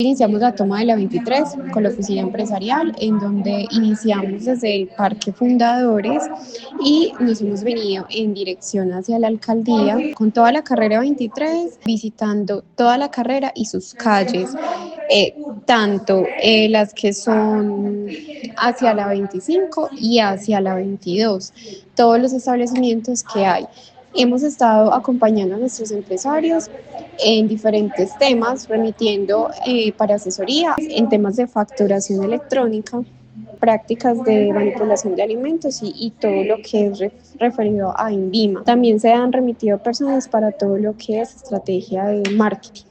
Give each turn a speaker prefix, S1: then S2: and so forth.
S1: Iniciamos la toma de la 23 con la oficina empresarial, en donde iniciamos desde el Parque Fundadores y nos hemos venido en dirección hacia la alcaldía con toda la carrera 23, visitando toda la carrera y sus calles, tanto las que son hacia la 25 y hacia la 22, todos los establecimientos que hay. Hemos estado acompañando a nuestros empresarios en diferentes temas, remitiendo para asesoría en temas de facturación electrónica, prácticas de manipulación de alimentos y todo lo que es referido a INVIMA. También se han remitido personas para todo lo que es estrategia de marketing.